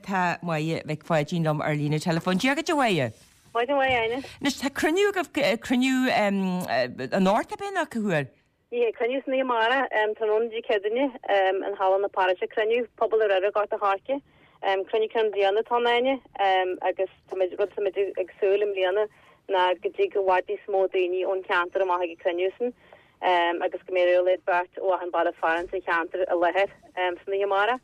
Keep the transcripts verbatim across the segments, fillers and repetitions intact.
tá mai bheith fáidín lom ar lína telefón. Diaga de bhaie? Mai do bhaie. Nes tá cruniú go cruniú an áirta ben a chuair? Ie, cruniú sna mara, tanóndí cedine an hálan na páirte cruniú, pobl ar ar gart a háce, cruniú cran bliana tánaine, agus tamid rud tamid ag súlim bliana na gotí go bhhaidí smó daoine ón ceantar a maithaigh cruniúsan, agus go méireú leid bart ó an bala faran sa ceantar a lehead sna mara.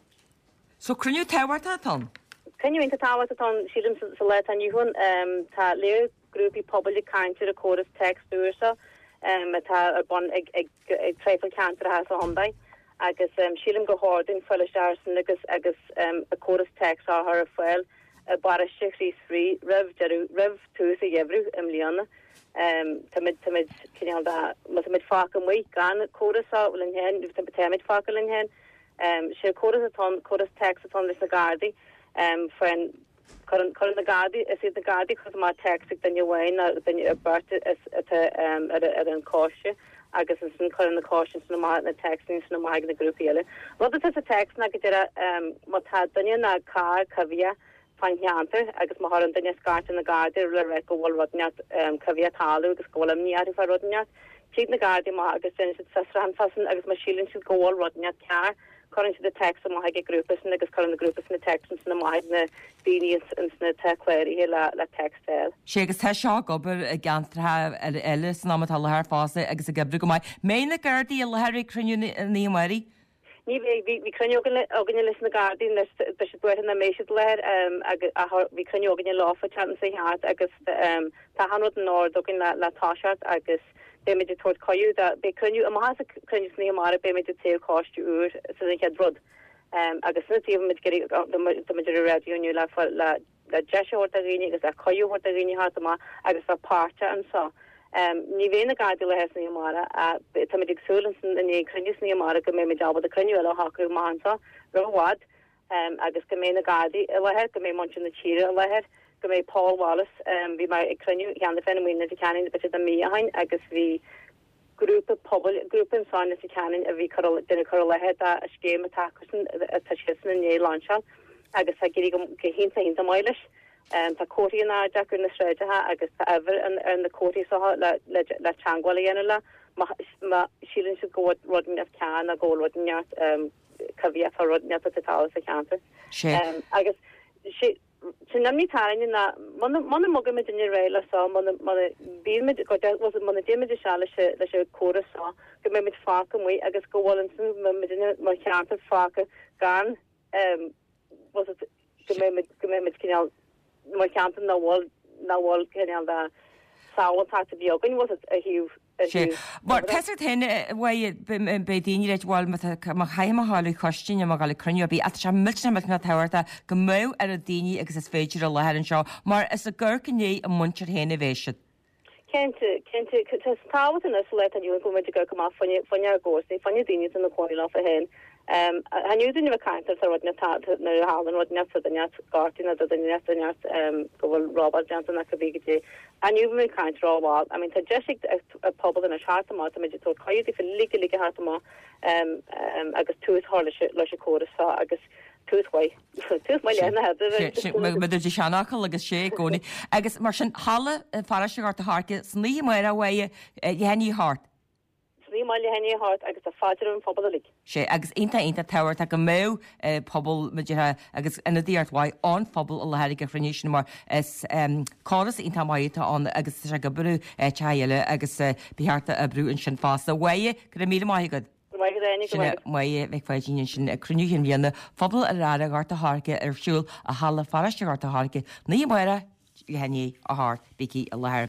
So cruniú táhairta atá? Cruniú inta táhairta atá sílim sa leid an dúhan, tá léir grúpi pobl caintir a córas text úrsa, tá ar bon ag treifil ceantar a has a Hyundai, agus sílim go hárdin foileistarsan agus agus a córas text á har a foiil a bariste rís frí rih rih tús a dhéhrú am líana. Tamid tamid cinál da tamid fáca mui gan córas á bhfuil an hen, tamid tamid fáca lin hen, sé córas atá córas text atá lis na gardi, foin Current the Gardi, is it the Gardi because my text then you wine then you burt it at at an caution. I guess it's in current the cautions no more the text in no more the group here. What is a text na get um what had then na car cavia fan yanter, I guess Maharan then you scart in the Gardi or reco wall rodnat um cavia talu, the school of near if I rodnat. Cheat the Gardi ma I guess then it's Sasran fasten, I guess my shilling should go all rodnat car. Current the text and maige grúpas and agus current the grúpas na text and na maige na bíníos and na tequeiri la la textil. Sé agus tá seo gobar a gantratha eile san amatá lethar fása agus a gabru go mai. Ména gardaí a leharí cruniú ní marí? Ní bhí cruniú agan lis na gardaí leis se buir na méisiid leir bhí cruniú agan láfa chan sa heart agus tá hanrod an áir agan le táseart agus be me de tord koju da be kunju am has kunju sne mara be me de te cost ur so they had rod um agus na even mit geri the major radio new la la la jesha horta gini agus a koju horta gini hat ma agus a parta and so um ni vena gadi le hasne mara a tamidig sulens ni kunju sne mara go me me job the kunju la hakku mansa ro wad um agus go me na gadi la het go me munch na chira la het go mé Paul Wallace um vi mai cruniú gan de fenomen na canin bit a mi hain agus vi grúpa pobl grúpa san na canin a vi corol den corol het a scéim atakusen a tachisen in Lancha agus a geri go hinta hinta mailes um ta cóí na jakur na sreide ha agus ta ever an an the cóí so la la changwala yenala ma ma shilin should go rodin of can a go rodin um kavia for rodin at the tower sa canter um agus she Sinami tarin na mon mon mogame in rail so mon mon bí me go was mon déime de chale se le se chora so go me mit fake mui agus go wallensen me mar chanter fake gan um was it go me mit go me mit kinal mar chanter na wall na wall kinal da saw hat to be open was it a huge Mar teir tenne be daine réit bháil mar chaim háú costin a gal cruniú bí a se milna me na teirta go mó ar a daine agus is féidir a lehead an seo, mar is a ggurcanné a muntir héna bhéisiid. Kente Kente tá an is le anú go go go fanne fanne gosí fanne daine an na choí lá a hen. Um hanú dun a kaintar sa rodna tá na hálan rodna fa den gartin a den net um go Robert Johnson a bigé. Hanú me kaintar all. I mean tá Jessic a pobl in a chartma me to caiú fi lige lige hartma um um agus tús hále le se choras sa agus túswai tús mai lena he. Me de seanachil agus sé gcónaí agus mar sin hála fariste gart a háce sní mar a bhaie dhéanaí hart. Mal henny hart agus a fader an pobl lig. sé agus inta inta tower a go mé pobl me agus ina ddíarthaid an pobl a lehéir go frinéisisin mar is choras inta maiita an agus se go brú teile agus beharta a brú in sin fásta waie go mí maigad. Mai bheith fáidíine sin cruniúhin bhíanana phobal a ráda garta háce ar siúil a hala fariste garta háce, ní mara henné a hart bici a leir.